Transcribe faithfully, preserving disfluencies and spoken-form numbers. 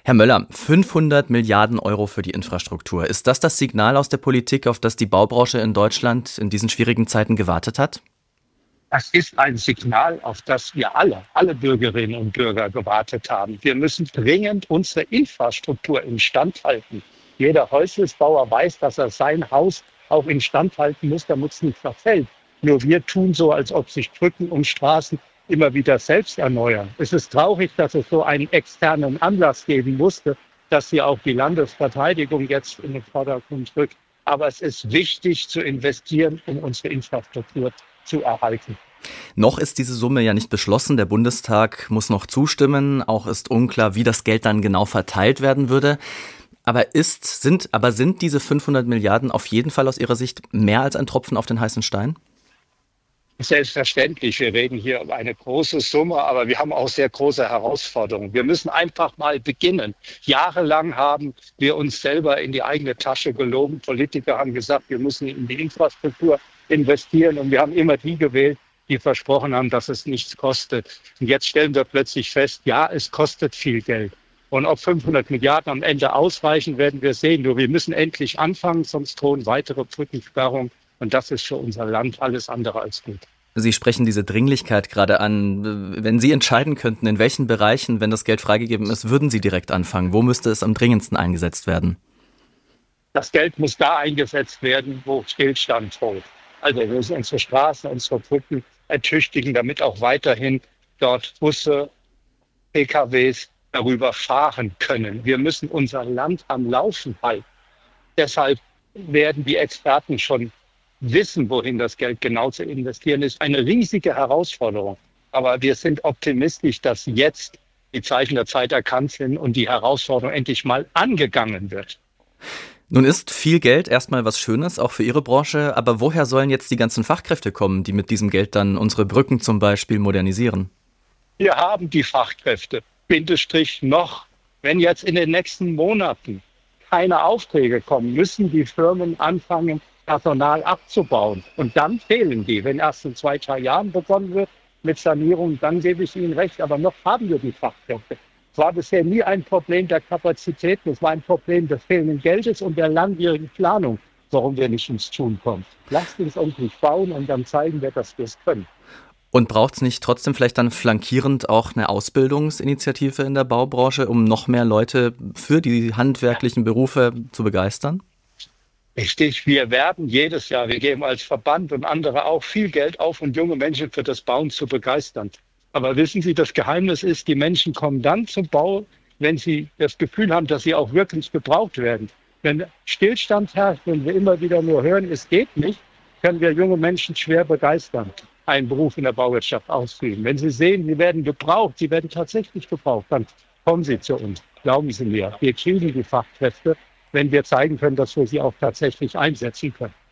Herr Möller, fünfhundert Milliarden Euro für die Infrastruktur. Ist das das Signal aus der Politik, auf das die Baubranche in Deutschland in diesen schwierigen Zeiten gewartet hat? Das ist ein Signal, auf das wir alle, alle Bürgerinnen und Bürger gewartet haben. Wir müssen dringend unsere Infrastruktur instand halten. Jeder Häuslisbauer weiß, dass er sein Haus auch instand halten muss, damit es nicht verfällt. Nur wir tun so, als ob sich Brücken und Straßen immer wieder selbst erneuern. Es ist traurig, dass es so einen externen Anlass geben musste, dass hier auch die Landesverteidigung jetzt in den Vordergrund rückt. Aber es ist wichtig zu investieren, um unsere Infrastruktur zu erhalten. Noch ist diese Summe ja nicht beschlossen. Der Bundestag muss noch zustimmen. Auch ist unklar, wie das Geld dann genau verteilt werden würde. Aber ist, sind, aber sind diese fünfhundert Milliarden auf jeden Fall aus Ihrer Sicht mehr als ein Tropfen auf den heißen Stein? Selbstverständlich, wir reden hier um eine große Summe, aber wir haben auch sehr große Herausforderungen. Wir müssen einfach mal beginnen. Jahrelang haben wir uns selber in die eigene Tasche gelogen. Politiker haben gesagt, wir müssen in die Infrastruktur investieren und wir haben immer die gewählt, die versprochen haben, dass es nichts kostet. Und jetzt stellen wir plötzlich fest, ja, es kostet viel Geld. Und ob fünfhundert Milliarden am Ende ausreichen, werden wir sehen. Nur wir müssen endlich anfangen, sonst drohen weitere Brückensperrungen. Und das ist für unser Land alles andere als gut. Sie sprechen diese Dringlichkeit gerade an. Wenn Sie entscheiden könnten, in welchen Bereichen, wenn das Geld freigegeben ist, würden Sie direkt anfangen? Wo müsste es am dringendsten eingesetzt werden? Das Geld muss da eingesetzt werden, wo Stillstand droht. Also wir müssen unsere Straßen, unsere Brücken ertüchtigen, damit auch weiterhin dort Busse, P K Ws darüber fahren können. Wir müssen unser Land am Laufen halten. Deshalb werden die Experten schon wissen, wohin das Geld genau zu investieren ist. Eine riesige Herausforderung. Aber wir sind optimistisch, dass jetzt die Zeichen der Zeit erkannt sind und die Herausforderung endlich mal angegangen wird. Nun ist viel Geld erstmal was Schönes, auch für Ihre Branche. Aber woher sollen jetzt die ganzen Fachkräfte kommen, die mit diesem Geld dann unsere Brücken zum Beispiel modernisieren? Wir haben die Fachkräfte. Bindestrich noch. Wenn jetzt in den nächsten Monaten keine Aufträge kommen, müssen die Firmen anfangen, Personal abzubauen. Und dann fehlen die. Wenn erst in zwei, drei Jahren begonnen wird mit Sanierung, dann gebe ich Ihnen recht. Aber noch haben wir die Fachkräfte. Es war bisher nie ein Problem der Kapazitäten. Es war ein Problem des fehlenden Geldes und der langjährigen Planung, warum wir nicht ins Tun kommen. Lasst uns endlich bauen und dann zeigen wir, dass wir es können. Und braucht es nicht trotzdem vielleicht dann flankierend auch eine Ausbildungsinitiative in der Baubranche, um noch mehr Leute für die handwerklichen Berufe zu begeistern? Richtig, wir werden jedes Jahr, wir geben als Verband und andere auch viel Geld auf, um junge Menschen für das Bauen zu begeistern. Aber wissen Sie, das Geheimnis ist, die Menschen kommen dann zum Bau, wenn sie das Gefühl haben, dass sie auch wirklich gebraucht werden. Wenn Stillstand herrscht, wenn wir immer wieder nur hören, es geht nicht, können wir junge Menschen schwer begeistern, einen Beruf in der Bauwirtschaft auszuüben. Wenn sie sehen, sie werden gebraucht, sie werden tatsächlich gebraucht, dann kommen sie zu uns. Glauben Sie mir, wir kriegen die Fachkräfte, wenn wir zeigen können, dass wir sie auch tatsächlich einsetzen können.